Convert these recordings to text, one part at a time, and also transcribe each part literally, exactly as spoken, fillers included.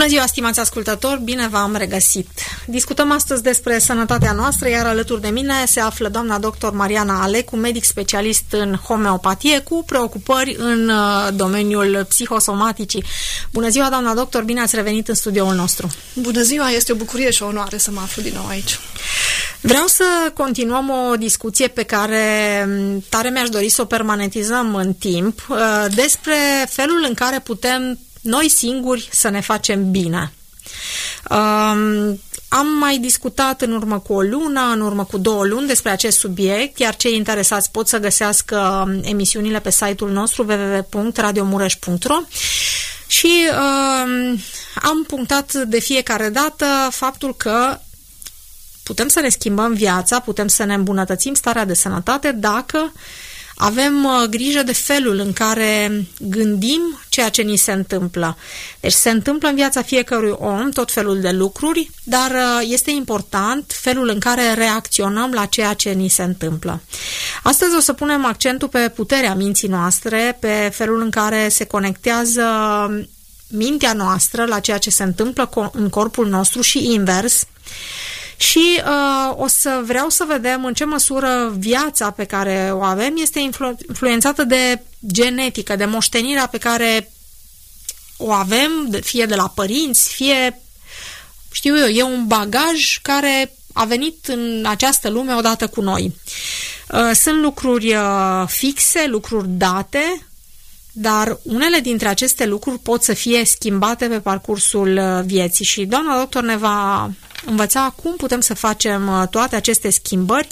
Bună ziua, stimați ascultători, bine v-am regăsit. Discutăm astăzi despre sănătatea noastră, iar alături de mine se află doamna doctor Mariana Alecu, medic specialist în homeopatie, cu preocupări în domeniul psihosomaticii. Bună ziua, doamna doctor, bine ați revenit în studioul nostru. Bună ziua, este o bucurie și o onoare să mă aflu din nou aici. Vreau să continuăm o discuție pe care tare mi-aș dori să o permanentizăm în timp, despre felul în care putem noi singuri să ne facem bine. Um, am mai discutat în urmă cu o lună, în urmă cu două luni despre acest subiect, iar cei interesați pot să găsească emisiunile pe site-ul nostru w w w punct radio mureș punct r o și um, am punctat de fiecare dată faptul că putem să ne schimbăm viața, putem să ne îmbunătățim starea de sănătate dacă avem grijă de felul în care gândim ceea ce ni se întâmplă. Deci se întâmplă în viața fiecărui om tot felul de lucruri, dar este important felul în care reacționăm la ceea ce ni se întâmplă. Astăzi o să punem accentul pe puterea minții noastre, pe felul în care se conectează mintea noastră la ceea ce se întâmplă în corpul nostru și invers. Și uh, o să vreau să vedem în ce măsură viața pe care o avem este influ- influențată de genetică, de moștenirea pe care o avem, fie de la părinți, fie, știu eu, e un bagaj care a venit în această lume odată cu noi. Uh, sunt lucruri uh, fixe, lucruri date, dar unele dintre aceste lucruri pot să fie schimbate pe parcursul vieții și doamna doctor ne va învăța cum putem să facem toate aceste schimbări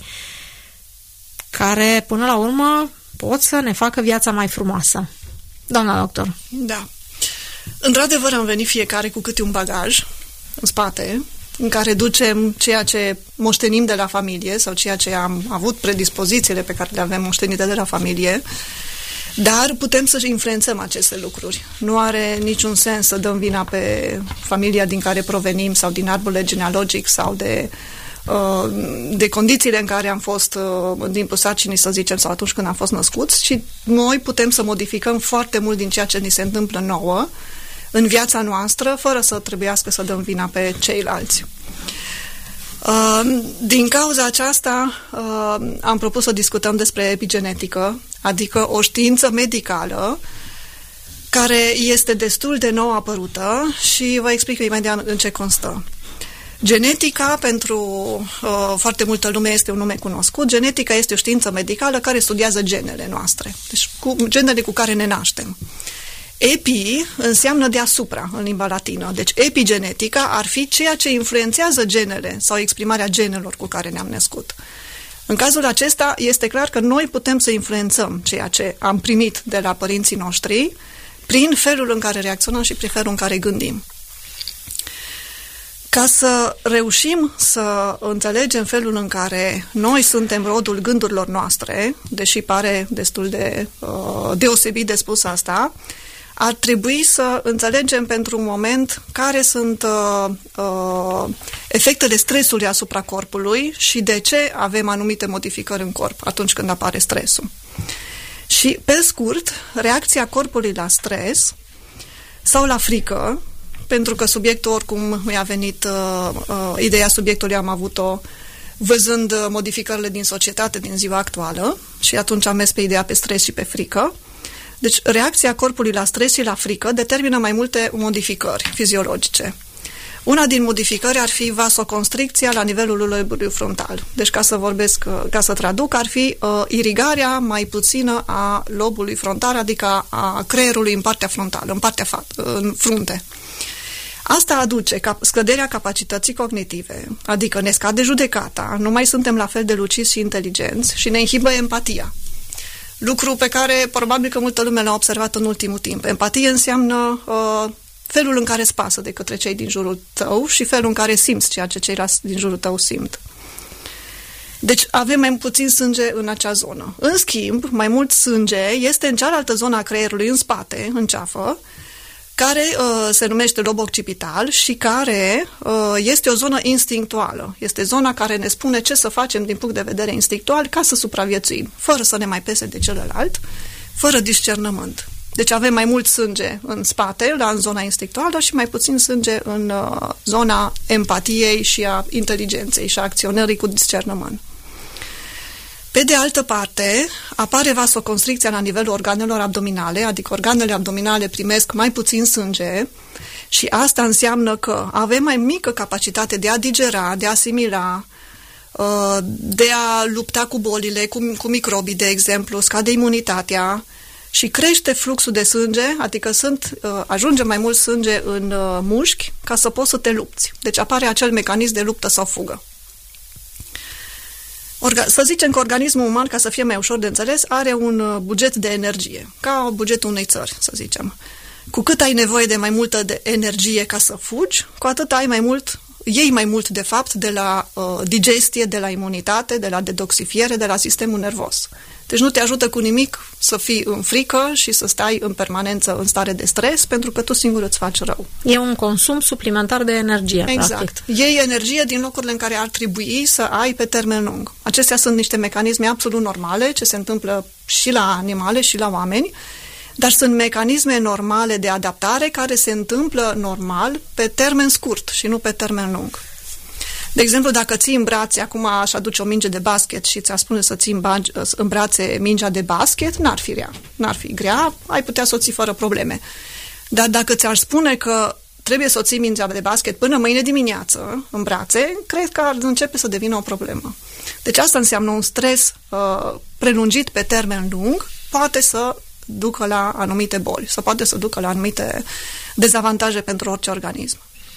care până la urmă pot să ne facă viața mai frumoasă. Doamna doctor. Da. Într-adevăr am venit fiecare cu câte un bagaj în spate în care ducem ceea ce moștenim de la familie sau ceea ce am avut predispozițiile pe care le avem moștenite de la familie. Dar putem să influențăm aceste lucruri. Nu are niciun sens să dăm vina pe familia din care provenim sau din arborele genealogic sau de, de condițiile în care am fost în timpul sarcinii, să zicem, sau atunci când am fost născuți, și noi putem să modificăm foarte mult din ceea ce ni se întâmplă nouă în viața noastră, fără să trebuiască să dăm vina pe ceilalți. Din cauza aceasta am propus să discutăm despre epigenetică, adică o știință medicală care este destul de nou apărută și vă explic imediat în ce constă. Genetica, pentru uh, foarte multă lume este un nume cunoscut. Genetica este o știință medicală care studiază genele noastre, deci cu, genele cu care ne naștem. Epi înseamnă deasupra în limba latină, deci epigenetica ar fi ceea ce influențează genele sau exprimarea genelor cu care ne-am născut. În cazul acesta este clar că noi putem să influențăm ceea ce am primit de la părinții noștri prin felul în care reacționăm și prin felul în care gândim. Ca să reușim să înțelegem felul în care noi suntem rodul gândurilor noastre, deși pare destul de uh, deosebit de spus asta, ar trebui să înțelegem pentru un moment care sunt uh, uh, efectele stresului asupra corpului și de ce avem anumite modificări în corp atunci când apare stresul. Și, pe scurt, reacția corpului la stres sau la frică, pentru că subiectul oricum mi-a venit, uh, uh, ideea subiectului am avut-o văzând modificările din societate din ziua actuală și atunci am mers pe ideea pe stres și pe frică. Deci, reacția corpului la stres și la frică determină mai multe modificări fiziologice. Una din modificări ar fi vasoconstricția la nivelul lobului frontal. Deci, ca să vorbesc, ca să traduc, ar fi uh, irigarea mai puțină a lobului frontal, adică a creierului în partea frontală, în partea fa- în frunte. Asta aduce cap- scăderea capacității cognitive, adică ne scade judecata, nu mai suntem la fel de lucizi și inteligenți și ne inhibă empatia. Lucru pe care probabil că multă lume l-a observat în ultimul timp. Empatie înseamnă uh, felul în care îți pasă de către cei din jurul tău și felul în care simți ceea ce ceilalți din jurul tău simt. Deci avem mai puțin sânge în acea zonă. În schimb, mai mult sânge este în cealaltă zonă a creierului, în spate, în ceafă, care uh, se numește lob occipital și care uh, este o zonă instinctuală. Este zona care ne spune ce să facem din punct de vedere instinctual ca să supraviețuim, fără să ne mai pese de celălalt, fără discernământ. Deci avem mai mult sânge în spate, la în zona instinctuală, și mai puțin sânge în uh, zona empatiei și a inteligenței și a acționării cu discernământ. Pe de altă parte, apare vasoconstricția la nivelul organelor abdominale, adică organele abdominale primesc mai puțin sânge și asta înseamnă că avem mai mică capacitate de a digera, de a asimila, de a lupta cu bolile, cu, cu microbii, de exemplu, scade imunitatea și crește fluxul de sânge, adică sunt, ajunge mai mult sânge în mușchi ca să poți să te lupți. Deci apare acel mecanism de luptă sau fugă. Orga- să zicem că organismul uman, ca să fie mai ușor de înțeles, are un buget de energie, ca bugetul unei țări, să zicem. Cu cât ai nevoie de mai multă de energie ca să fugi, cu atât ai mai mult, iei mai mult, de fapt, de la uh, digestie, de la imunitate, de la dedoxifiere, de la sistemul nervos. Deci nu te ajută cu nimic să fii în frică și să stai în permanență în stare de stres, pentru că tu singur îți faci rău. E un consum suplimentar de energie, exact. Practic. Iei energie din locurile în care ar trebui să ai pe termen lung. Acestea sunt niște mecanisme absolut normale, ce se întâmplă și la animale și la oameni, dar sunt mecanisme normale de adaptare care se întâmplă normal pe termen scurt și nu pe termen lung. De exemplu, dacă ții în brațe, acum aș aduce o minge de basket și ți-ar spune să ții în brațe mingea de basket, n-ar fi rea, n-ar fi grea, ai putea să o ții fără probleme. Dar dacă ți-ar spune că trebuie să o ții mingea de basket până mâine dimineață în brațe, cred că ar începe să devină o problemă. Deci asta înseamnă un stres uh, prelungit pe termen lung, poate să ducă la anumite boli sau poate să ducă la anumite dezavantaje pentru orice organism.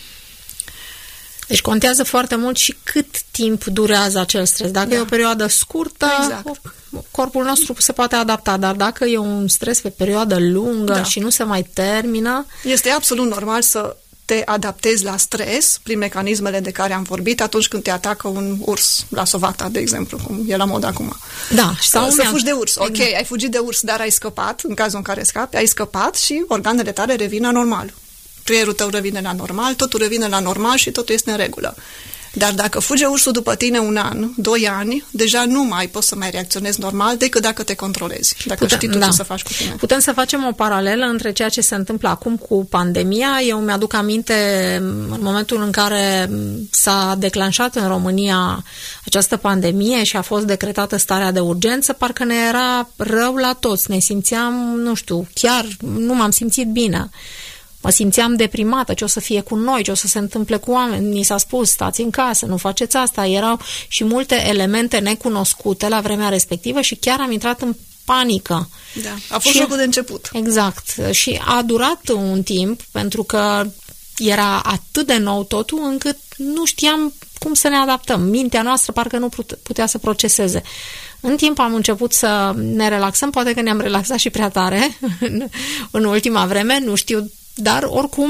Deci contează foarte mult și cât timp durează acel stres. Dacă da. e o perioadă scurtă, exact. corpul nostru se poate adapta, dar dacă e un stres pe perioadă lungă da. și nu se mai termină... Este absolut normal să te adaptezi la stres prin mecanismele de care am vorbit atunci când te atacă un urs la sovata, de exemplu, cum e la mod acum. Da. Sau să fugi de urs. Ok, ai fugit de urs, dar ai scăpat, în cazul în care scapi, ai scăpat și organele tale revin la normal. Creierul tău revine la normal, totul revine la normal și totul este în regulă. Dar dacă fuge ursul după tine un an, doi ani, deja nu mai poți să mai reacționezi normal decât dacă te controlezi, dacă Putem, știi tu da. ce să faci cu tine. Putem să facem o paralelă între ceea ce se întâmplă acum cu pandemia. Eu mi-aduc aminte în momentul în care s-a declanșat în România această pandemie și a fost decretată starea de urgență, parcă ne era rău la toți. Ne simțeam, nu știu, chiar nu m-am simțit bine. Mă simțeam deprimată, ce o să fie cu noi, ce o să se întâmple cu oameni. Ni s-a spus, stați în casă, nu faceți asta. Erau și multe elemente necunoscute la vremea respectivă și chiar am intrat în panică. Da, a fost și, jocul de început. Exact. Și a durat un timp, pentru că era atât de nou totul, încât nu știam cum să ne adaptăm. Mintea noastră parcă nu putea să proceseze. În timp am început să ne relaxăm, poate că ne-am relaxat și prea tare în, în ultima vreme, nu știu, dar oricum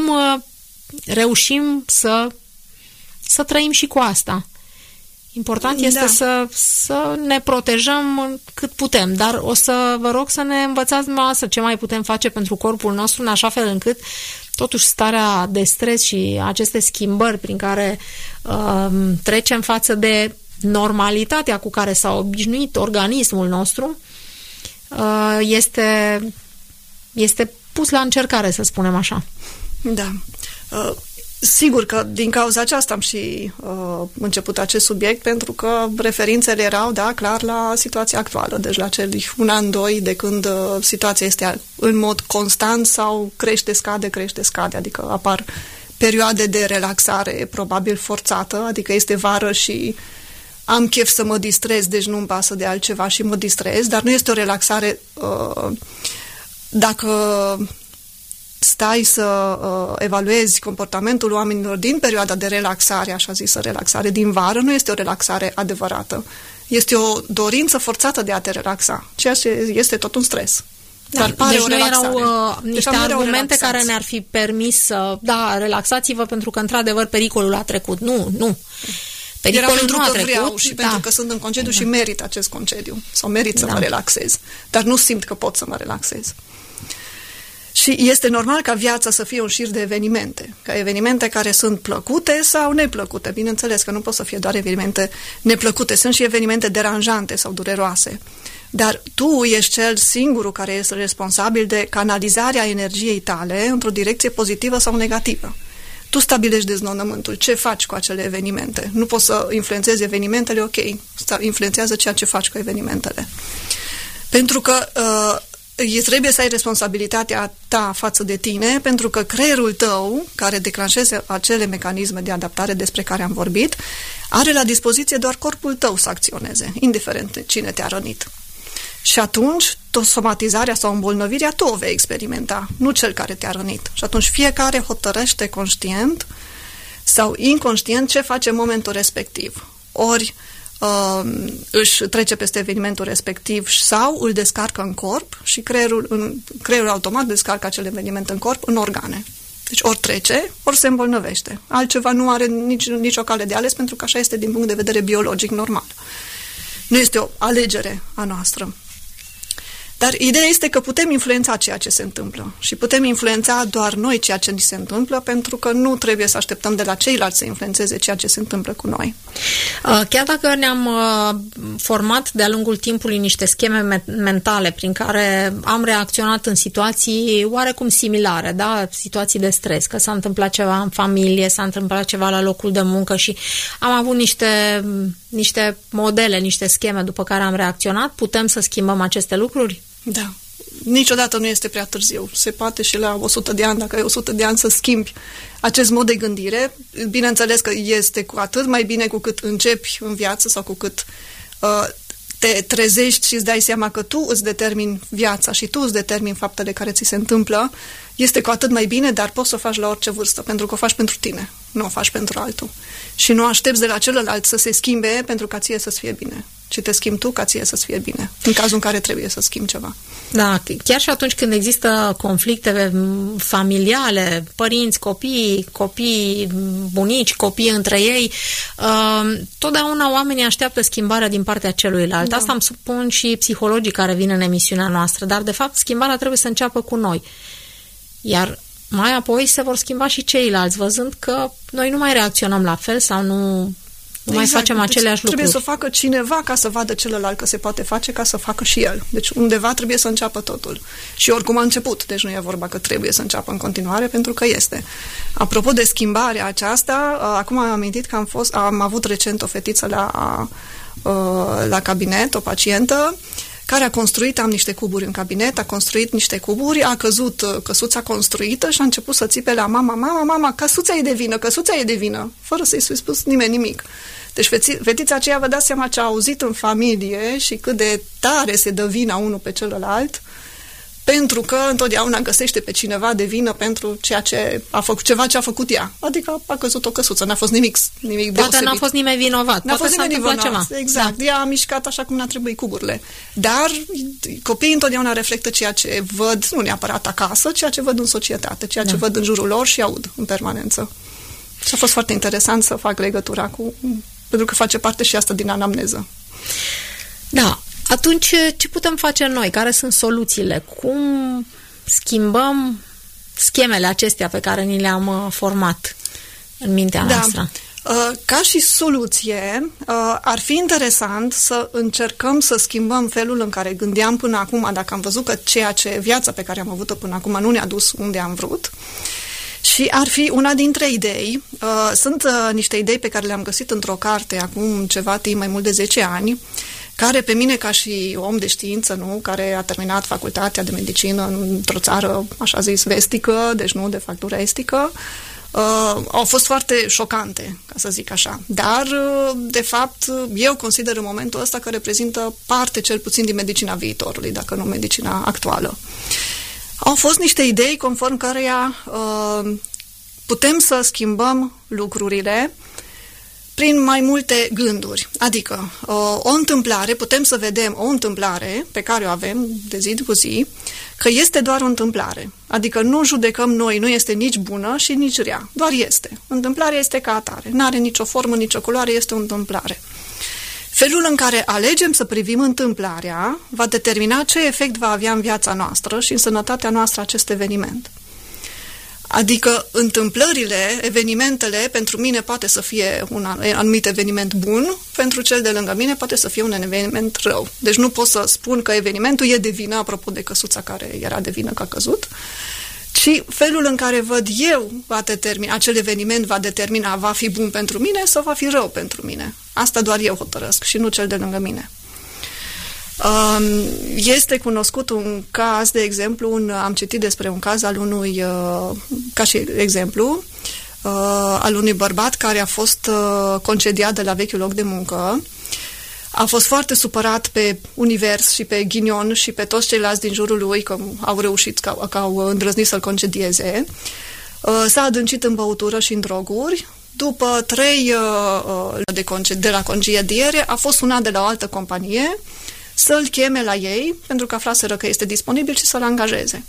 reușim să, să trăim și cu asta. Important este da. să, să ne protejăm cât putem, dar o să vă rog să ne învățați dumneavoastră ce mai putem face pentru corpul nostru, în așa fel încât totuși starea de stres și aceste schimbări prin care uh, trecem față de normalitatea cu care s-a obișnuit organismul nostru uh, este, este pus la încercare, să spunem așa. Da. Uh, sigur că din cauza aceasta am și uh, început acest subiect, pentru că referințele erau, da, clar, la situația actuală, deci la cel un an, doi, de când uh, situația este în mod constant sau crește, scade, crește, scade, adică apar perioade de relaxare probabil forțată, adică este vară și am chef să mă distrez, deci nu-mi pasă de altceva și mă distrez, dar nu este o relaxare uh, dacă stai să uh, evaluezi comportamentul oamenilor din perioada de relaxare, așa zisă relaxare din vară, nu este o relaxare adevărată. Este o dorință forțată de a te relaxa, ceea ce este tot un stres. Da, dar pare deci o nu relaxare. erau uh, niște deci argumente care ne-ar fi permis să, da, relaxați-vă pentru că într-adevăr pericolul a trecut. Nu, nu. Pericolul Era pentru nu a că trecut, vreau și da. pentru că sunt în concediu da. și merit acest concediu. Sau merit să da. mă relaxez. Dar nu simt că pot să mă relaxez. Și este normal ca viața să fie un șir de evenimente. Ca evenimente care sunt plăcute sau neplăcute. Bineînțeles că nu pot să fie doar evenimente neplăcute. Sunt și evenimente deranjante sau dureroase. Dar tu ești cel singurul care este responsabil de canalizarea energiei tale într-o direcție pozitivă sau negativă. Tu stabilești deznodământul, ce faci cu acele evenimente. Nu poți să influențezi evenimentele, ok, influențează ceea ce faci cu evenimentele. Pentru că uh, trebuie să ai responsabilitatea ta față de tine, pentru că creierul tău, care declanșează acele mecanisme de adaptare despre care am vorbit, are la dispoziție doar corpul tău să acționeze, indiferent cine te-a rănit. Și atunci, somatizarea sau îmbolnăvirea tu o vei experimenta, nu cel care te-a rănit. Și atunci fiecare hotărăște conștient sau inconștient ce face în momentul respectiv. Ori uh, își trece peste evenimentul respectiv sau îl descarcă în corp și creierul, în, creierul automat descarcă acel eveniment în corp, în organe. Deci ori trece, ori se îmbolnăvește. Altceva nu are nici, nicio cale de ales, pentru că așa este din punct de vedere biologic normal. Nu este o alegere a noastră. Dar ideea este că putem influența ceea ce se întâmplă și putem influența doar noi ceea ce ni se întâmplă, pentru că nu trebuie să așteptăm de la ceilalți să influențeze ceea ce se întâmplă cu noi. Chiar dacă ne-am format de-a lungul timpului niște scheme mentale prin care am reacționat în situații oarecum similare, da? Situații de stres, că s-a întâmplat ceva în familie, s-a întâmplat ceva la locul de muncă și am avut niște, niște modele, niște scheme după care am reacționat, putem să schimbăm aceste lucruri? Da. Niciodată nu este prea târziu. Se poate și la o sută de ani, dacă ai o sută de ani, să schimbi acest mod de gândire. Bineînțeles că este cu atât mai bine cu cât începi în viață sau cu cât uh, te trezești și îți dai seama că tu îți determini viața și tu îți determini faptele care ți se întâmplă. Este cu atât mai bine, dar poți să o faci la orice vârstă, pentru că o faci pentru tine, nu o faci pentru altul. Și nu aștepți de la celălalt să se schimbe pentru ca ție să-ți fie bine, ci te schimbi tu ca ție să-ți fie bine, în cazul în care trebuie să schimbi ceva. Da, chiar și atunci când există conflicte familiale, părinți, copii, copii, bunici, copii între ei, uh, totdeauna oamenii așteaptă schimbarea din partea celuilalt. Da. Asta îmi supun și psihologii care vin în emisiunea noastră, dar de fapt schimbarea trebuie să înceapă cu noi. Iar mai apoi se vor schimba și ceilalți, văzând că noi nu mai reacționăm la fel sau nu, nu exact. mai facem aceleași deci, lucruri. Trebuie să o facă cineva ca să vadă celălalt că se poate face, ca să facă și el. Deci undeva trebuie să înceapă totul. Și oricum a început, deci nu e vorba că trebuie să înceapă în continuare, pentru că este. Apropo de schimbarea aceasta, acum am amintit că am, fost, am avut recent o fetiță la, la cabinet, o pacientă, care a construit, am niște cuburi în cabinet, a construit niște cuburi, a căzut căsuța construită și a început să țipe la mama, mama, mama, căsuța e de vină, căsuța e de vină, fără să-i fi spus nimeni nimic. Deci fetița aceea, vă dați seama ce a auzit în familie și cât de tare se dă vina unul pe celălalt, pentru că întotdeauna găsește pe cineva de vină pentru ceea ce a făcut, ceva ce a făcut ea. Adică a căzut o căsuță, n-a fost nimic, nimic deosebit. Poate n-a fost nimeni vinovat, n-a poate fost s-a întâmplat vinovat, ceva. Exact, da. Ea a mișcat așa cum n-a trebuit cuburile. Dar copiii întotdeauna reflectă ceea ce văd, nu neapărat acasă, ceea ce văd în societate, ceea da. ce văd în jurul lor și aud în permanență. Și a fost foarte interesant să fac legătura cu... pentru că face parte și asta din anamneză. Da. Atunci, ce putem face noi? Care sunt soluțiile? Cum schimbăm schemele acestea pe care ni le-am format în mintea da. noastră? Ca și soluție, ar fi interesant să încercăm să schimbăm felul în care gândeam până acum, dacă am văzut că ceea ce viața pe care am avut-o până acum nu ne-a dus unde am vrut. Și ar fi una dintre idei. Sunt niște idei pe care le-am găsit într-o carte acum ceva timp, mai mult de zece ani, care pe mine, ca și om de știință, nu, care a terminat facultatea de medicină într-o țară, așa zis, vestică, deci nu de factură estică, uh, au fost foarte șocante, ca să zic așa. Dar, uh, de fapt, eu consider în momentul ăsta că reprezintă parte, cel puțin, din medicina viitorului, dacă nu medicina actuală. Au fost niște idei conform căreia uh, putem să schimbăm lucrurile prin mai multe gânduri. Adică, o, o întâmplare, putem să vedem o întâmplare pe care o avem de zi cu zi, că este doar o întâmplare. Adică nu judecăm noi, nu este nici bună și nici rea. Doar este. Întâmplarea este ca atare. Nu are nicio formă, nicio culoare, este o întâmplare. Felul în care alegem să privim întâmplarea va determina ce efect va avea în viața noastră și în sănătatea noastră acest eveniment. Adică întâmplările, evenimentele, pentru mine poate să fie un anumit eveniment bun, pentru cel de lângă mine poate să fie un eveniment rău. Deci nu pot să spun că evenimentul e de vină, apropo de căsuța care era de vină că a căzut, ci felul în care văd eu va determina, acel eveniment va determina, va fi bun pentru mine sau va fi rău pentru mine. Asta doar eu hotărăsc și nu cel de lângă mine. Este cunoscut un caz, de exemplu, un, am citit despre un caz al unui, ca și exemplu, al unui bărbat care a fost concediat de la vechiul loc de muncă, a fost foarte supărat pe univers și pe ghinion și pe toți ceilalți din jurul lui că au reușit, că, că au îndrăznit să-l concedieze. S-a adâncit în băutură și în droguri. După trei de, conce- de la concediere a fost sunat de la o altă companie să-l cheme la ei, pentru că aflaseră că este disponibil și să-l angajeze.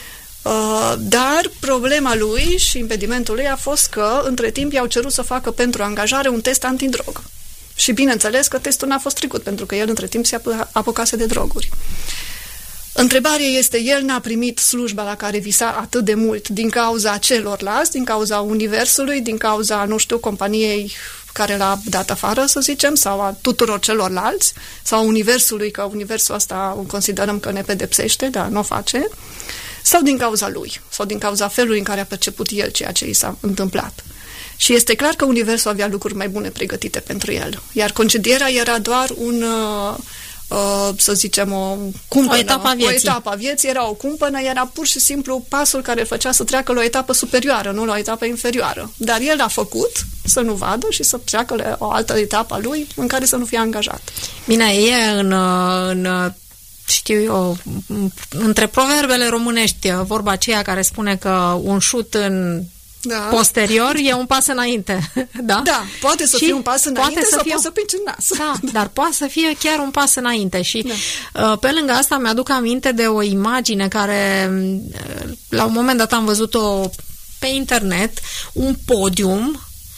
Uh, dar problema lui și impedimentul lui a fost că, între timp, i-au cerut să facă pentru angajare un test antidrog. Și bineînțeles că testul n-a fost trecut, pentru că el, între timp, se apucase de droguri. Întrebarea este, el n-a primit slujba la care visa atât de mult din cauza celorlalți, din cauza universului, din cauza, nu știu, companiei care l-a dat afară, să zicem, sau a tuturor celorlalți, sau a universului, că universul ăsta considerăm că ne pedepsește, dar nu o face, sau din cauza lui, sau din cauza felului în care a perceput el ceea ce i s-a întâmplat. Și este clar că universul avea lucruri mai bune pregătite pentru el. Iar concedierea era doar un, uh, uh, să zicem, o cumpănă. O etapă a vieții. O etapă a vieții, era o cumpănă, era pur și simplu pasul care îl făcea să treacă la o etapă superioară, nu la o etapă inferioară. Dar el a făcut să nu vadă și să treacă la o altă etapă a lui în care să nu fie angajat. Bine, e în... în știu eu, între proverbele românești, vorba aceea care spune că un șut în da. posterior e un pas înainte. Da, da poate să și fie un pas înainte poate să sau fie... poate să pinci în nas. Da, dar poate să fie chiar un pas înainte. Și da. pe lângă asta mi-aduc aminte de o imagine care la un moment dat am văzut-o pe internet, un podium,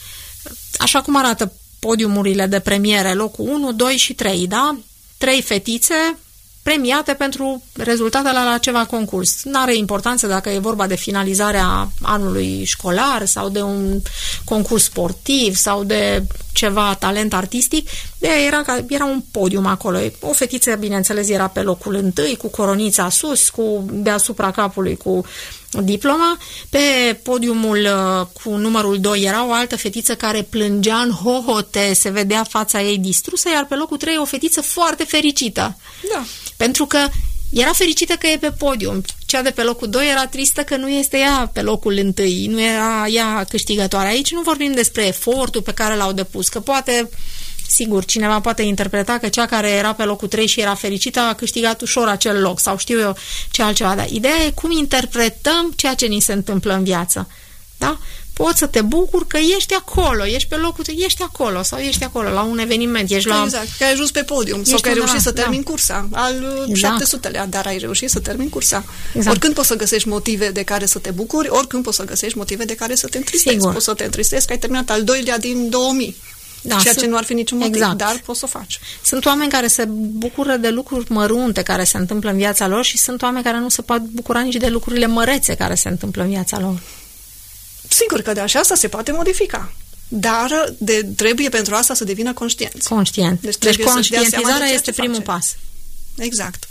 așa cum arată podiumurile de premiere, locul unu, doi și trei, da? Trei fetițe premiate pentru rezultatele la ceva concurs. N-are importanță dacă e vorba de finalizarea anului școlar sau de un concurs sportiv sau de ceva talent artistic. De era, era un podium acolo. O fetiță, bineînțeles, era pe locul întâi, cu coronița sus, cu deasupra capului, cu diploma. Pe podiumul cu numărul doi era o altă fetiță care plângea în hohote, se vedea fața ei distrusă, iar pe locul trei o fetiță foarte fericită. Da. Pentru că era fericită că e pe podium. Cea de pe locul doi era tristă că nu este ea pe locul întâi, nu era ea câștigătoare. Aici nu vorbim despre efortul pe care l-au depus, că poate, sigur, cineva poate interpreta că cea care era pe locul trei și era fericită a câștigat ușor acel loc sau știu eu ce altceva. Dar ideea e cum interpretăm ceea ce ni se întâmplă în viață. Da? Poți să te bucuri că ești acolo, ești pe locul, ești acolo sau ești acolo la un eveniment, ești la... Exact, că ai ajuns pe podium ești sau că ai reușit să termini da. cursa al exact. șapte sutelea, dar ai reușit să termini cursa. Exact. Oricând poți să găsești motive de care să te bucuri, oricând poți să găsești motive de care să te întristezi. Sigur. Poți să te întristezi că ai terminat al doilea din două mii. Da, ceea sunt, ce nu ar fi niciun motiv, exact. dar poți să o faci. Sunt oameni care se bucură de lucruri mărunte care se întâmplă în viața lor și sunt oameni care nu se pot bucura nici de lucrurile mărețe care se întâmplă în viața lor. Sigur că de așa asta se poate modifica, dar de, trebuie pentru asta să devină conștienți. Conștient. Deci, deci conștientizarea este primul face. pas. Exact.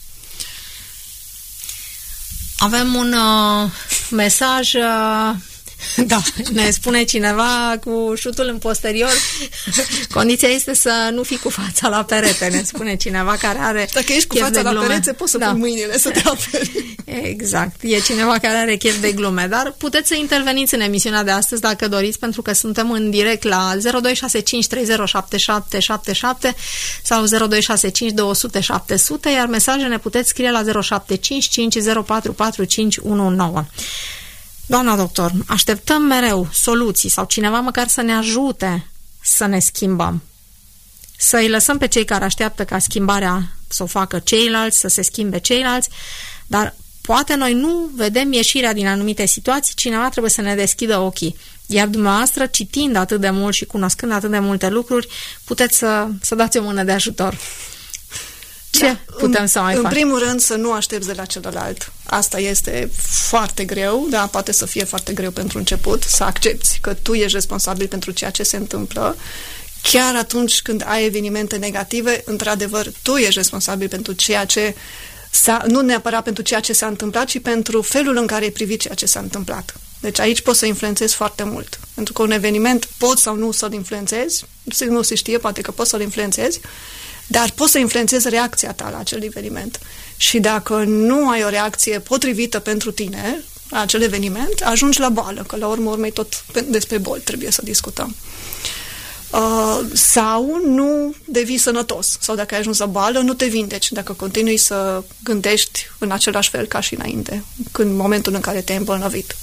Avem un uh, mesaj... Uh, da, ne spune cineva cu șutul în posterior. Condiția este să nu fii cu fața la perete, ne spune cineva care are Dacă ești cu fața la perete, poți să da. pui mâinile să te aperi. Exact, e cineva care are chef de glume, dar puteți să interveniți în emisiunea de astăzi dacă doriți, pentru că suntem în direct la zero doi șase cinci trei zero șapte șapte șapte șapte sau zero doi șase cinci două zero zero șapte zero zero, iar mesaje ne puteți scrie la zero șapte cinci cinci zero patru patru cinci unu nouă. Doamna doctor, așteptăm mereu soluții sau cineva măcar să ne ajute să ne schimbăm. Să îi lăsăm pe cei care așteaptă ca schimbarea să o facă ceilalți, să se schimbe ceilalți, dar poate noi nu vedem ieșirea din anumite situații, cineva trebuie să ne deschidă ochii. Iar dumneavoastră, citind atât de mult și cunoscând atât de multe lucruri, puteți să, să dați o mână de ajutor. Ce da, putem în, să mai în facem? În primul rând să nu aștepți de la celălalt. Asta este foarte greu, da, poate să fie foarte greu pentru început, să accepti că tu ești responsabil pentru ceea ce se întâmplă. Chiar atunci când ai evenimente negative, într-adevăr, tu ești responsabil pentru ceea ce s-a, nu neapărat pentru ceea ce s-a întâmplat, ci pentru felul în care ai privit ceea ce s-a întâmplat. Deci aici poți să influențezi foarte mult. Pentru că un eveniment poți sau nu să-l influențezi, nu se știe, poate că poți să-l influențezi, dar poți să influențezi reacția ta la acel eveniment. Și dacă nu ai o reacție potrivită pentru tine la acel eveniment, ajungi la boală, că la urmă urmei tot despre boli trebuie să discutăm. Uh, sau nu devii sănătos. Sau dacă ai ajuns la boală, nu te vindeci. Dacă continui să gândești în același fel ca și înainte, în momentul în care te-ai îmbolnăvit.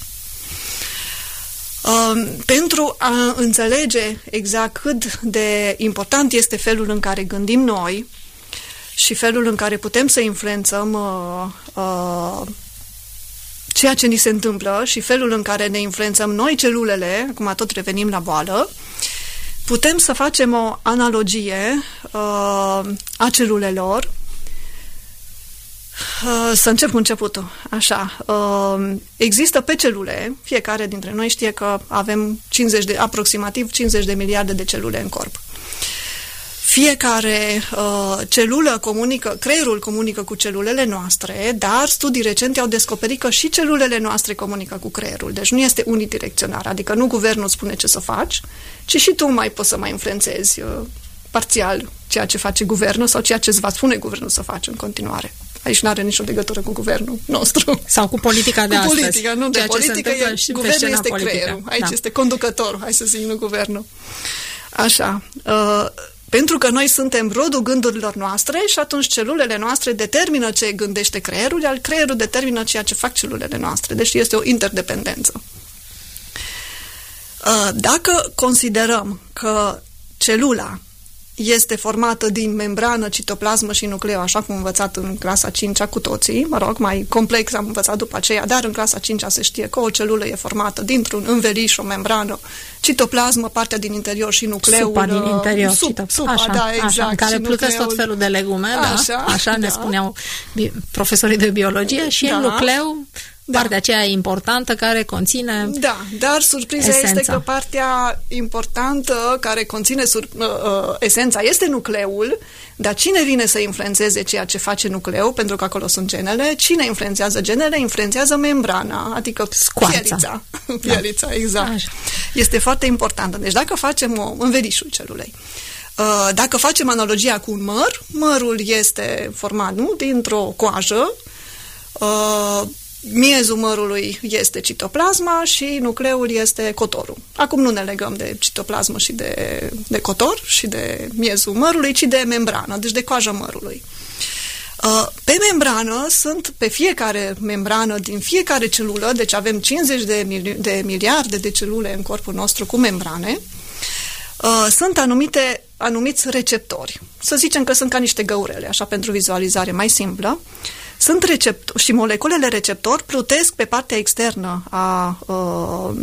Uh, pentru a înțelege exact cât de important este felul în care gândim noi și felul în care putem să influențăm uh, uh, ceea ce ni se întâmplă și felul în care ne influențăm noi celulele, acum tot revenim la boală, putem să facem o analogie uh, a celulelor. Uh, să încep cu începutul. Așa. Uh, există pe celule, fiecare dintre noi știe că avem cincizeci de, aproximativ cincizeci de miliarde de celule în corp. Fiecare uh, celulă comunică, creierul comunică cu celulele noastre, dar studii recente au descoperit că și celulele noastre comunică cu creierul. Deci nu este unidirecționar, adică nu guvernul spune ce să faci, ci și tu mai poți să mai influențezi uh, parțial ceea ce face guvernul sau ceea ce îți va spune guvernul să faci în continuare. Aici nu are nicio legătură cu guvernul nostru. Sau cu politica de cu astăzi. Politica, nu de politică, e, și guvernul este politică. creierul. Aici da. este conducătorul, hai să zic, nu guvernul. Așa. Uh, Pentru că noi suntem rodul gândurilor noastre și atunci celulele noastre determină ce gândește creierul, iar creierul determină ceea ce fac celulele noastre. Deci este o interdependență. Dacă considerăm că celula este formată din membrană, citoplasmă și nucleu, așa cum am învățat în clasa a cincea cu toții, mă rog, mai complex am învățat după aceea, dar în clasa a cincea se știe că o celulă e formată dintr-un înveliș, o membrană, citoplasmă, partea din interior și nucleul. Supa din interior. Sup, citop... supa, așa, da, exact. Așa, în care plutesc nucleul... tot felul de legume, așa, da, așa da. ne spuneau bi- profesorii de biologie și da. în nucleu da. partea aceea importantă care conține Da, dar surpriza esența. este că partea importantă care conține sur, uh, uh, esența este nucleul, dar cine vine să influențeze ceea ce face nucleul, pentru că acolo sunt genele, cine influențează genele? Influențează membrana, adică Scoața. pielița. Pielița, da. exact. Așa. Este foarte importantă. Deci dacă facem o învelișul celulei, uh, dacă facem analogia cu un măr, mărul este format, nu, dintr-o coajă, uh, miezul mărului este citoplasma și nucleul este cotorul. Acum nu ne legăm de citoplasmă și de, de cotor și de miezul mărului, ci de membrană, deci de coaja mărului. Pe membrană sunt, pe fiecare membrană din fiecare celulă, deci avem cincizeci de, mili- de miliarde de celule în corpul nostru cu membrane, sunt anumite, anumiți receptori. Să zicem că sunt ca niște găurele, așa pentru vizualizare mai simplă. Sunt receptori și moleculele receptor plutesc pe partea externă a uh,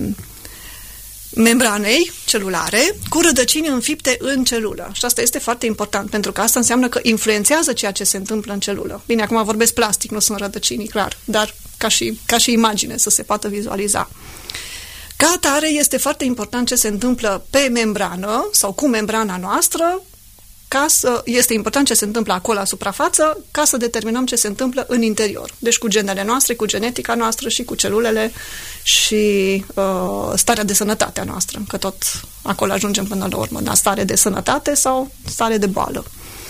membranei celulare cu rădăcini înfipte în celulă. Și asta este foarte important, pentru că asta înseamnă că influențează ceea ce se întâmplă în celulă. Bine, acum vorbesc plastic, nu sunt rădăcinii, clar, dar ca și, ca și imagine să se poată vizualiza. Ca atare, este foarte important ce se întâmplă pe membrană sau cu membrana noastră, ca să, este important ce se întâmplă acolo la suprafață, ca să determinăm ce se întâmplă în interior. Deci cu genele noastre, cu genetica noastră și cu celulele și uh, starea de sănătate a noastră, că tot acolo ajungem până la urmă, da, stare de sănătate sau stare de boală.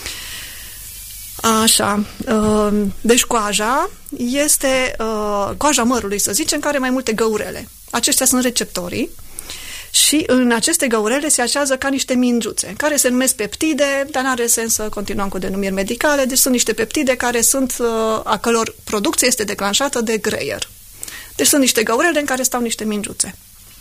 Așa, uh, deci coaja este uh, coaja mărului, să zicem, care are mai multe găurele. Aceștia sunt receptorii. Și în aceste găurele se așează ca niște minjuțe, care se numesc peptide, dar n-are sens să continuăm cu denumiri medicale, deci sunt niște peptide care sunt, a căror producție este declanșată de greier. Deci sunt niște găurele în care stau niște minjuțe.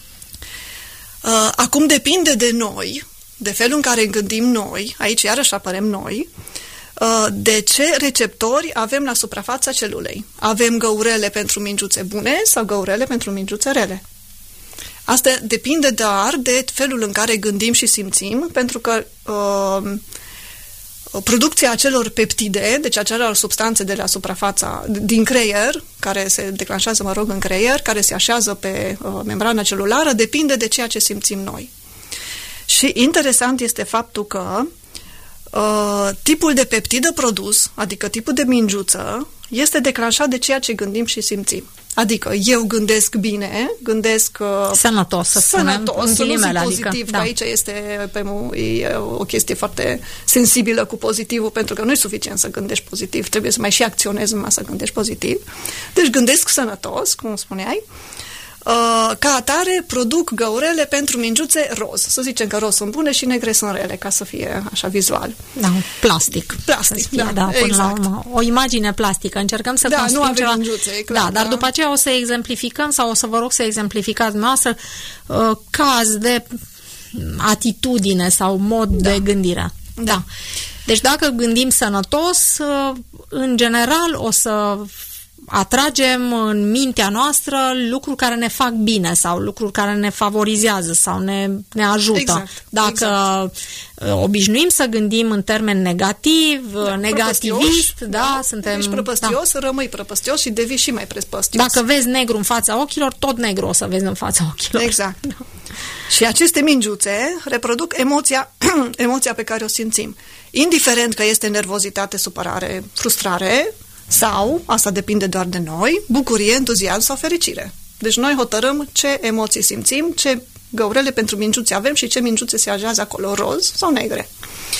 Acum depinde de noi, de felul în care gândim noi, aici iarăși apărem noi, de ce receptori avem la suprafața celulei. Avem găurele pentru minjuțe bune sau găurele pentru minjuțe rele. Asta depinde doar de felul în care gândim și simțim, pentru că uh, producția acelor peptide, deci acelor substanțe de la suprafața, din creier, care se declanșează, mă rog, în creier, care se așează pe uh, membrana celulară, depinde de ceea ce simțim noi. Și interesant este faptul că uh, tipul de peptidă produs, adică tipul de minjuță, este declanșat de ceea ce gândim și simțim. Adică eu gândesc bine, gândesc uh, sănătos, să sănătos, să nu zic pozitiv, adică, că da. aici este pe, e o chestie foarte sensibilă cu pozitivul, pentru că nu e suficient să gândești pozitiv, trebuie să mai și acționezi numai să gândești pozitiv. Deci gândesc sănătos, cum spuneai, uh, ca atare produc găurele pentru minjuțe roz. Să zicem că roz sunt bune și negre sunt rele, ca să fie așa vizual. Da, plastic. Plastic, fie, da, da, până exact. la urmă. O imagine plastică. Încercăm să da, construim nu ceva. minjuțe, e clar, da, dar da. după aceea o să exemplificăm sau o să vă rog să exemplificați dumneavoastră uh, caz de atitudine sau mod da. de gândire. Da. da. Deci dacă gândim sănătos, uh, în general o să atragem în mintea noastră lucruri care ne fac bine sau lucruri care ne favorizează sau ne, ne ajută. Exact, Dacă exact. obișnuim să gândim în termen negativ, da, negativist, da, da, suntem... Ești prăpăstios, da. rămâi prăpăstios și devii și mai prăpăstios. Dacă vezi negru în fața ochilor, tot negru o să vezi în fața ochilor. Exact. Da. Și aceste minjuțe reproduc emoția, emoția pe care o simțim. Indiferent că este nervozitate, supărare, frustrare, sau, asta depinde doar de noi, bucurie, entuziasm sau fericire. Deci noi hotărâm ce emoții simțim, ce găurele pentru minjuțe avem și ce minjuțe se așează acolo, roz sau negre.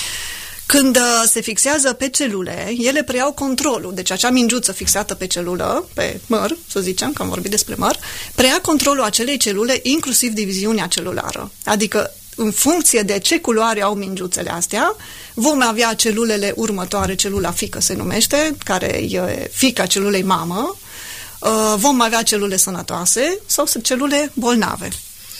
Când uh, se fixează pe celule, ele preiau controlul. Deci acea minjuță fixată pe celulă, pe măr, să zicem, că am vorbit despre măr, preia controlul acelei celule, inclusiv diviziunea celulară. Adică, în funcție de ce culoare au minjuțele astea, vom avea celulele următoare, celula fică se numește, care e fica celulei mamă, uh, vom avea celule sănătoase sau celule bolnave.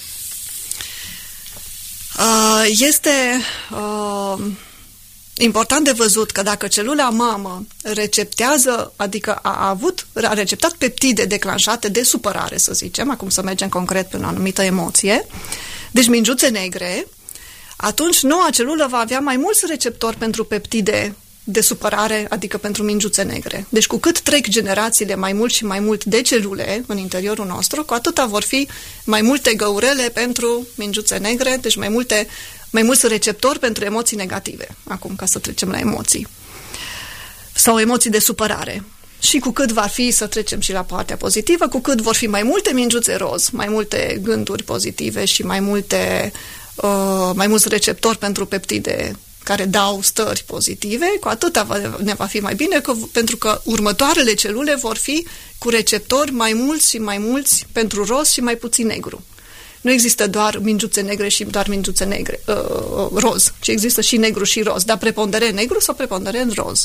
Uh, este... Uh, important de văzut că dacă celula mamă receptează, adică a avut, a receptat peptide declanșate de supărare, să zicem, acum să mergem concret pe o anumită emoție, deci minjuțe negre, atunci noua celulă va avea mai mulți receptori pentru peptide de supărare, adică pentru minjuțe negre. Deci cu cât trec generațiile mai mult și mai mult de celule în interiorul nostru, cu atâta vor fi mai multe găurele pentru minjuțe negre, deci mai multe mai mulți receptori pentru emoții negative. Acum, ca să trecem la emoții. Sau emoții de supărare. Și cu cât va fi, să trecem și la partea pozitivă, cu cât vor fi mai multe minjuțe roz, mai multe gânduri pozitive și mai multe uh, mai mulți receptori pentru peptide care dau stări pozitive, cu atâta va, ne va fi mai bine, că, pentru că următoarele celule vor fi cu receptori mai mulți și mai mulți pentru roz și mai puțin negru. Nu există doar minjuțe negre și doar minjuțe negre, uh, roz, ci există și negru și roz, dar preponderent negru sau preponderent roz.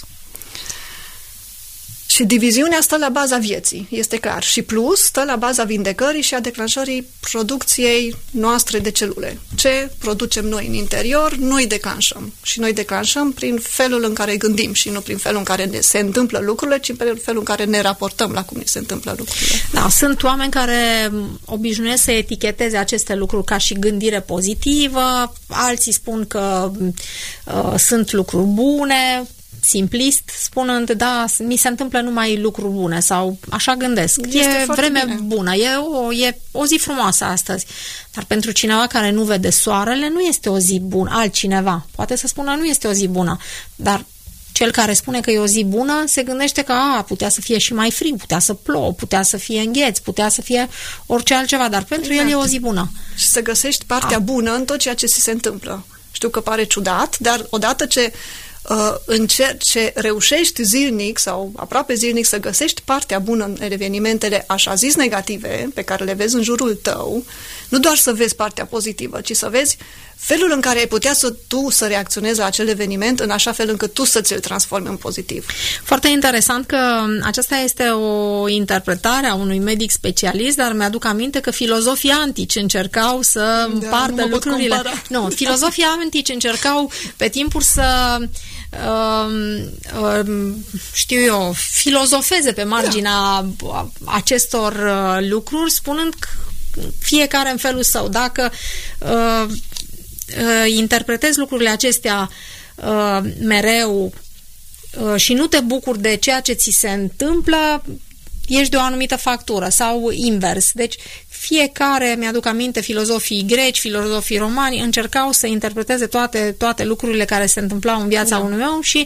Și diviziunea stă la baza vieții, este clar. Și plus stă la baza vindecării și a declanșării producției noastre de celule. Ce producem noi în interior, noi declanșăm. Și noi declanșăm prin felul în care gândim și nu prin felul în care ne se întâmplă lucrurile, ci prin felul în care ne raportăm la cum ne se întâmplă lucrurile. Da, sunt oameni care obișnuiesc să eticheteze aceste lucruri ca și gândire pozitivă, alții spun că uh, sunt lucruri bune, simplist, spunând, da, mi se întâmplă numai lucruri bune sau așa gândesc. Este e vreme bine. bună, e o, e o zi frumoasă astăzi. Dar pentru cineva care nu vede soarele, nu este o zi bună. Altcineva poate să spună, nu este o zi bună. Dar cel care spune că e o zi bună se gândește că a, putea să fie și mai frig, putea să plouă, putea să fie îngheț, putea să fie orice altceva, dar pentru exact. el e o zi bună. Și să găsești partea a. bună în tot ceea ce ți se întâmplă. Știu că pare ciudat, dar odată ce Uh, încerci, ce reușești zilnic sau aproape zilnic să găsești partea bună în evenimentele așa zis negative pe care le vezi în jurul tău, nu doar să vezi partea pozitivă, ci să vezi felul în care ai putea să tu să reacționezi la acel eveniment în așa fel încât tu să ți-l transformi în pozitiv. Foarte interesant că aceasta este o interpretare a unui medic specialist, dar mi-aduc aminte că filozofii antici încercau să împartă da, lucrurile. Nu, filozofii antici încercau pe timpuri să uh, uh, știu eu, filozofeze pe marginea da. acestor uh, lucruri, spunând că fiecare în felul său. Dacă uh, uh, interpretezi lucrurile acestea uh, mereu uh, și nu te bucuri de ceea ce ți se întâmplă, ești de o anumită factură sau invers. Deci fiecare, mi-aduc aminte, filozofii greci, filozofii romani încercau să interpreteze toate, toate lucrurile care se întâmplau în viața da. unui om și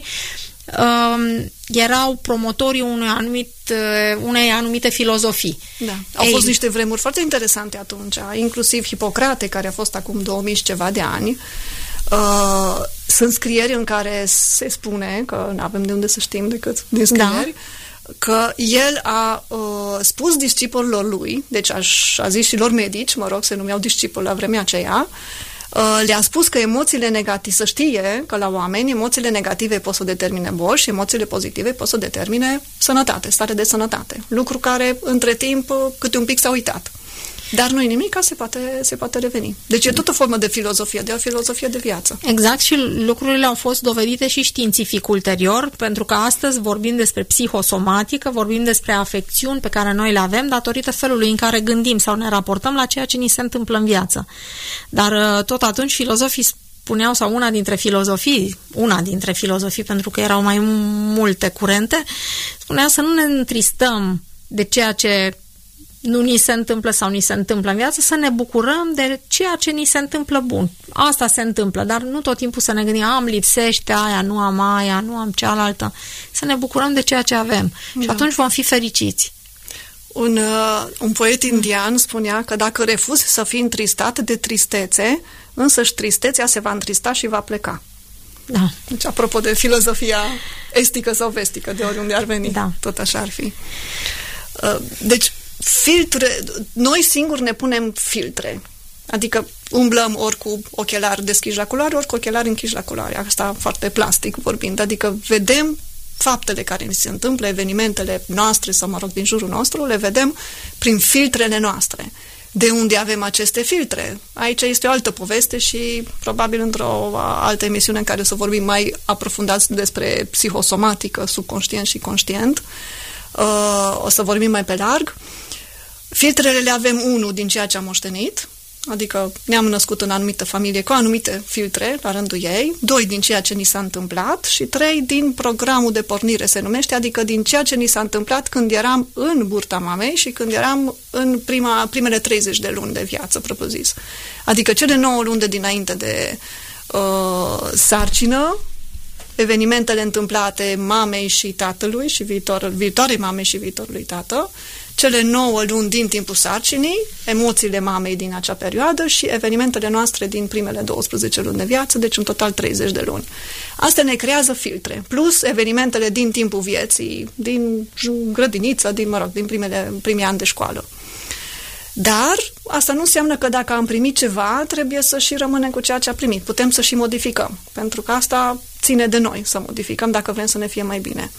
uh, erau promotorii unui anumit, uh, unei anumite filozofii. Da. Au Ei, fost niște vremuri foarte interesante atunci, inclusiv Hipocrate, care a fost acum două mii și ceva de ani. Uh, sunt scrieri în care se spune, că nu avem de unde să știm decât din scrieri, da. că el a uh, spus discipolilor lui, deci aș, a zis și lor medici, mă rog, se numeau discipoli la vremea aceea, uh, le-a spus că emoțiile negative, să știe că la oameni emoțiile negative pot să determine boli și emoțiile pozitive pot să determine sănătate, stare de sănătate. Lucru care între timp câte un pic s-a uitat. Dar nu-i nimic, se poate, se poate reveni. Deci e tot o formă de filozofie, de o filozofie de viață. Exact, și lucrurile au fost dovedite și științific ulterior, pentru că astăzi vorbim despre psihosomatică, vorbim despre afecțiuni pe care noi le avem datorită felului în care gândim sau ne raportăm la ceea ce ni se întâmplă în viață. Dar tot atunci filozofii spuneau, sau una dintre filozofii, una dintre filozofii, pentru că erau mai multe curente, spunea să nu ne întristăm de ceea ce nu ni se întâmplă sau ni se întâmplă în viață, să ne bucurăm de ceea ce ni se întâmplă bun. Asta se întâmplă, dar nu tot timpul să ne gândim, am lipsește aia, nu am aia, nu am cealaltă. Să ne bucurăm de ceea ce avem. Da. Și atunci vom fi fericiți. Un, uh, un poet indian spunea că dacă refuzi să fii întristat de tristețe, însăși tristețea se va întrista și va pleca. Da. Deci, apropo de filozofia estică sau vestică, de oriunde ar veni, da. tot așa ar fi. Uh, deci, filtre, noi singuri ne punem filtre. Adică umblăm ori cu ochelari deschiși la culoare, ori cu ochelari închiși la culoare. Asta foarte plastic vorbind. Adică vedem faptele care ni se întâmplă, evenimentele noastre sau, mă rog, din jurul nostru, le vedem prin filtrele noastre. De unde avem aceste filtre? Aici este o altă poveste și probabil într-o altă emisiune în care o să vorbim mai aprofundat despre psihosomatică, subconștient și conștient. Uh, o să vorbim mai pe larg. Filtrele le avem unul din ceea ce am moștenit, adică ne-am născut în anumită familie cu anumite filtre la rândul ei, doi din ceea ce ni s-a întâmplat și trei din programul de pornire se numește, adică din ceea ce ni s-a întâmplat când eram în burta mamei și când eram în prima, primele treizeci de luni de viață, propriu-zis. Adică cele nouă luni de dinainte de uh, sarcină, evenimentele întâmplate mamei și tatălui și viitor, viitoarei mame și viitorului tată, cele nouă luni din timpul sarcinii, emoțiile mamei din acea perioadă și evenimentele noastre din primele douăsprezece luni de viață, deci în total treizeci de luni. Astea ne creează filtre, plus evenimentele din timpul vieții, din grădiniță, din, mă rog, din primele, primii ani de școală. Dar asta nu înseamnă că dacă am primit ceva, trebuie să și rămânem cu ceea ce a primit. Putem să și modificăm, pentru că asta ține de noi să modificăm dacă vrem să ne fie mai bine.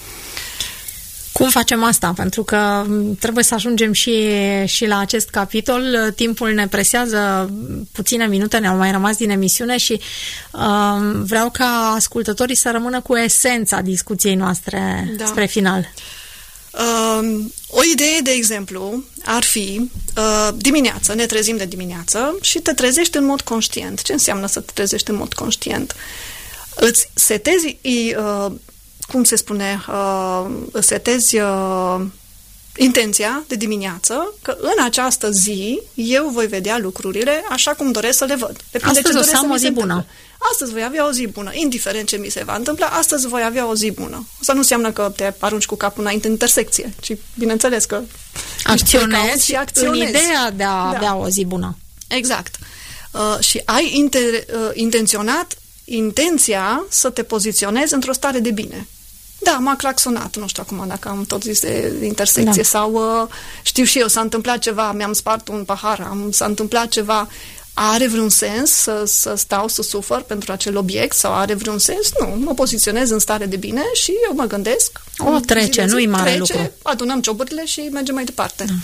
Cum facem asta? Pentru că trebuie să ajungem și, și la acest capitol. Timpul ne presează, puține minute ne-au mai rămas din emisiune și uh, vreau ca ascultătorii să rămână cu esența discuției noastre da. spre final. Uh, o idee, de exemplu, ar fi uh, dimineață, ne trezim de dimineață și te trezești în mod conștient. Ce înseamnă să te trezești în mod conștient? Îți setezi uh, cum se spune, uh, setezi uh, intenția de dimineață că în această zi eu voi vedea lucrurile așa cum doresc să le văd. Depinde astăzi ce o să am o zi bună. Astăzi voi avea o zi bună, indiferent ce mi se va întâmpla, astăzi voi avea o zi bună. Asta nu înseamnă că te arunci cu capul înainte în intersecție, ci bineînțeles că acționezi și acționezi în ideea de a avea da. o zi bună. Exact. Uh, și ai inter- uh, intenționat intenția să te poziționezi într-o stare de bine. Da, m-a claxonat, nu știu acum dacă am tot zis de intersecție da. sau uh, știu și eu, s-a întâmplat ceva, mi-am spart un pahar, am, s-a întâmplat ceva, are vreun sens să, să stau să sufăr pentru acel obiect sau are vreun sens? Nu, mă poziționez în stare de bine și eu mă gândesc. O, trece, nu-i mare trece, lucru. Adunăm cioburile și mergem mai departe. Da.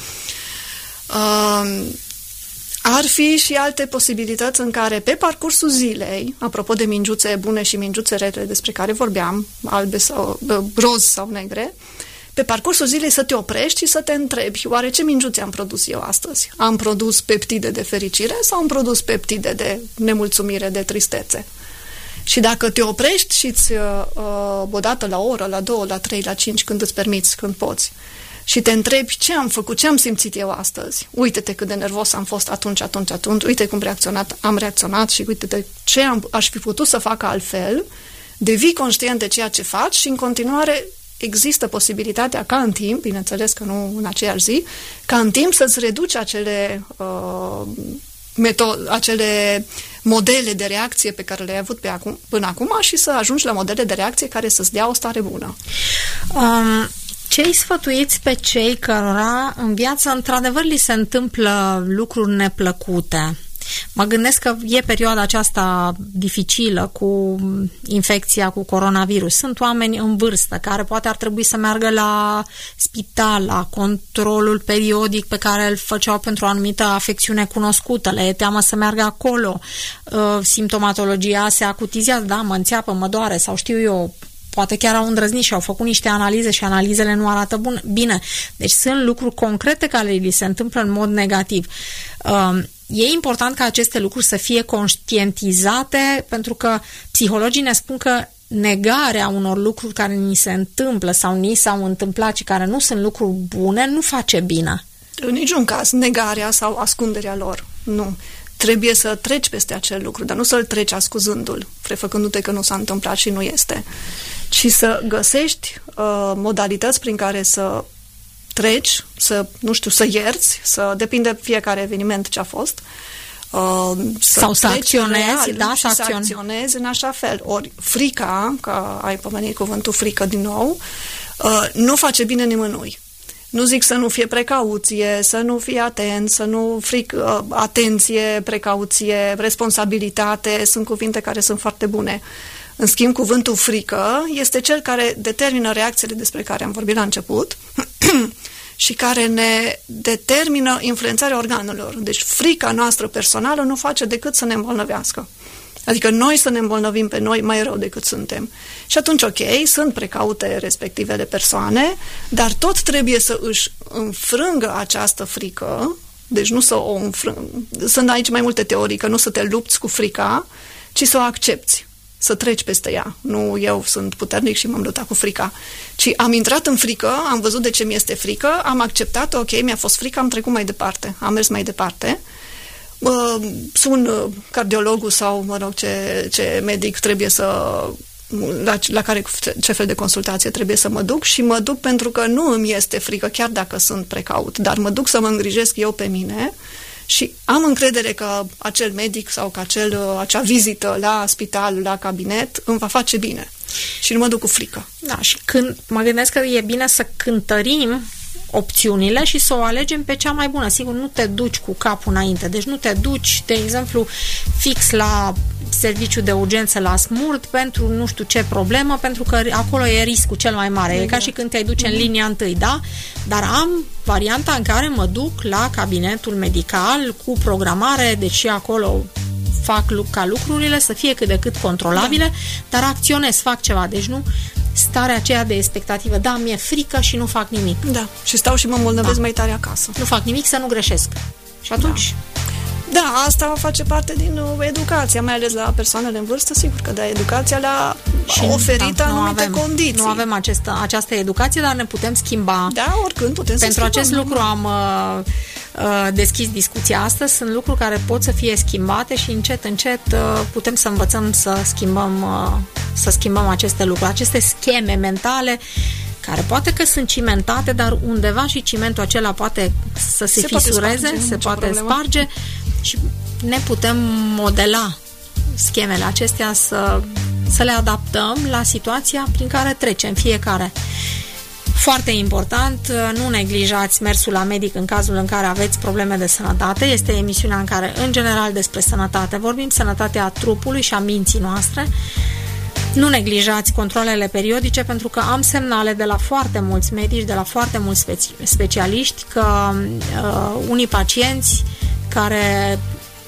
Uh, Ar fi și alte posibilități în care pe parcursul zilei, apropo de mingiuțe bune și mingiuțe rele despre care vorbeam, albe sau roz sau negre, pe parcursul zilei să te oprești și să te întrebi, oare ce mingiuțe am produs eu astăzi? Am produs peptide de fericire sau am produs peptide de nemulțumire, de tristețe? Și dacă te oprești și îți, uh, o dată la o oră, la două, la trei, la cinci, când îți permiți, când poți, și te întrebi ce am făcut, ce am simțit eu astăzi, uite-te cât de nervos am fost atunci, atunci, atunci, uite cum reacționat, am reacționat și uite-te ce am, aș fi putut să fac altfel, devii conștient de ceea ce faci și în continuare există posibilitatea ca în timp, bineînțeles că nu în aceeași zi, ca în timp să-ți reduci acele, uh, meto- acele modele de reacție pe care le-ai avut pe acum, până acum și să ajungi la modele de reacție care să-ți dea o stare bună. Um... Ce îi sfătuiți pe cei cărora în viață într-adevăr li se întâmplă lucruri neplăcute? Mă gândesc că e perioada aceasta dificilă cu infecția cu coronavirus. Sunt oameni în vârstă care poate ar trebui să meargă la spital, la controlul periodic pe care îl făceau pentru o anumită afecțiune cunoscută, le e teamă să meargă acolo, simptomatologia se acutizează, da, mă înțeapă, mă doare sau știu eu, poate chiar au îndrăznit și au făcut niște analize și analizele nu arată bun, bine. Deci sunt lucruri concrete care li se întâmplă în mod negativ. E important ca aceste lucruri să fie conștientizate, pentru că psihologii ne spun că negarea unor lucruri care ni se întâmplă sau ni s-au întâmplat și care nu sunt lucruri bune nu face bine. În niciun caz, negarea sau ascunderea lor. Nu. Trebuie să treci peste acel lucru, dar nu să-l treci ascuzându-l, prefăcându-te că nu s-a întâmplat și nu este, ci să găsești uh, modalități prin care să treci, să, nu știu, să ierți, să depinde fiecare eveniment ce a fost, uh, să sau să acționezi, da, și să acționezi în așa fel. Ori frica, că ai pomenit cuvântul frică din nou, uh, nu face bine nimănui. Nu zic să nu fie precauție, să nu fie atent, să nu fric, uh, atenție, precauție, responsabilitate, sunt cuvinte care sunt foarte bune. În schimb, cuvântul frică este cel care determină reacțiile despre care am vorbit la început și care ne determină influențarea organelor. Deci frica noastră personală nu face decât să ne îmbolnăvească. Adică noi să ne îmbolnăvim pe noi mai rău decât suntem. Și atunci, ok, sunt precaute respectivele persoane, dar tot trebuie să își înfrângă această frică, deci nu să o înfrângă. Sunt aici mai multe teorii, că nu să te lupți cu frica, ci să o accepți, să treci peste ea. Nu eu sunt puternic și m-am luptat cu frica, ci am intrat în frică, am văzut de ce mi este frică, am acceptat, ok, mi-a fost frică, am trecut mai departe, am mers mai departe. Sun cardiologul sau, mă rog, ce, ce medic trebuie să, la, la care, ce fel de consultație trebuie să mă duc și mă duc pentru că nu îmi este frică, chiar dacă sunt precaut, dar mă duc să mă îngrijesc eu pe mine și am încredere că acel medic sau că acel, acea vizită la spital, la cabinet îmi va face bine și nu mă duc cu frică. Da, și când mă gândesc că e bine să cântărim opțiunile și să o alegem pe cea mai bună. Sigur, nu te duci cu capul înainte. Deci nu te duci, de exemplu, fix la serviciu de urgență la smurt pentru nu știu ce problemă, pentru că acolo e riscul cel mai mare. Exact. E ca și când te-ai duce în linia întâi, da? Dar am varianta în care mă duc la cabinetul medical cu programare, deci și acolo fac ca lucrurile să fie cât de cât controlabile, da. Dar acționez, fac ceva. Deci nu starea aceea de expectativă, da, mi-e frică și nu fac nimic. Da, și stau și mă îmbolnăvesc da. mai tare acasă. Nu fac nimic să nu greșesc. Și atunci... Da, da, asta face parte din educația, mai ales la persoanele în vârstă, sigur că da, educația le-a oferit da, anumite avem, condiții. Nu avem această, această educație, dar ne putem schimba. Da, oricând putem Pentru să acest lucru am uh, uh, deschis discuția astăzi. Sunt lucruri care pot să fie schimbate și încet, încet uh, putem să învățăm să schimbăm, uh, să schimbăm aceste lucruri. Aceste scheme mentale care poate că sunt cimentate, dar undeva și cimentul acela poate să se, se fisureze, poate sparge, se poate problemă. sparge și ne putem modela schemele acestea să, să le adaptăm la situația prin care trecem fiecare. Foarte important, nu neglijați mersul la medic în cazul în care aveți probleme de sănătate. Este emisiunea în care, în general, despre sănătate vorbim, sănătatea trupului și a minții noastre. Nu neglijați controlele periodice, pentru că am semnale de la foarte mulți medici, de la foarte mulți speci- specialiști că uh, unii pacienți care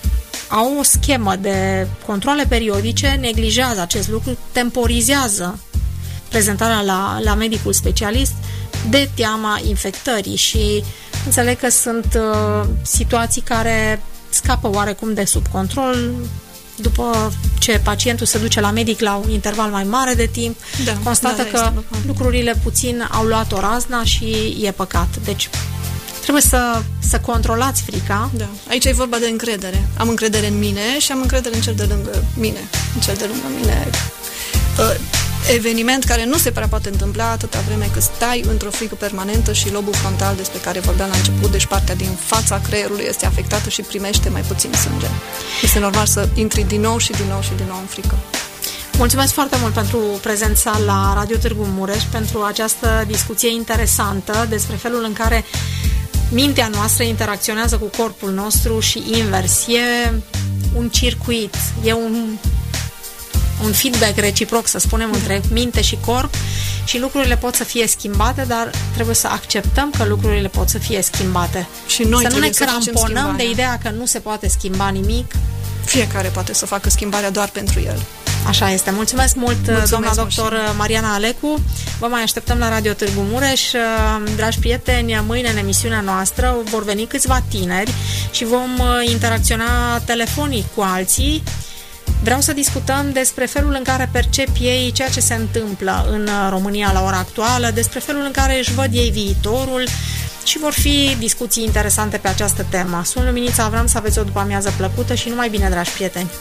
au o schemă de controle periodice neglijează acest lucru, temporizează prezentarea la, la medicul specialist de teama infectării și înțeleg că sunt uh, situații care scapă oarecum de sub control. după ce pacientul se duce la medic la un interval mai mare de timp, da, constată da, că lucrurile puțin au luat o razna și e păcat. Deci trebuie să, să controlați frica. Da. Aici e vorba de încredere. Am încredere în mine și am încredere în cel de lângă mine. În cel de lângă mine. Uh, eveniment care nu se prea poate întâmpla atâta vreme cât stai într-o frică permanentă și lobul frontal despre care vorbeam la început, deci partea din fața creierului este afectată și primește mai puțin sânge. Este normal să intri din nou și din nou și din nou în frică. Mulțumesc foarte mult pentru prezența la Radio Târgu Mureș, pentru această discuție interesantă despre felul în care mintea noastră interacționează cu corpul nostru și invers. E un circuit, e un, un feedback reciproc, să spunem, între minte și corp și lucrurile pot să fie schimbate, dar trebuie să acceptăm că lucrurile pot să fie schimbate. Și noi să nu ne să cramponăm de ideea că nu se poate schimba nimic. Fiecare poate să facă schimbarea doar pentru el. Așa este. Mulțumesc mult, Mulțumesc, doamna doctor Moșin. Mariana Alecu. Vă mai așteptăm la Radio Târgu Mureș. Dragi prieteni, mâine în emisiunea noastră vor veni câțiva tineri și vom interacționa telefonic cu alții. Vreau să discutăm despre felul în care percep ei ceea ce se întâmplă în România la ora actuală, despre felul în care își văd ei viitorul și vor fi discuții interesante pe această temă. Sunt Luminița Avram, să aveți o după-amiază plăcută și numai bine, dragi prieteni!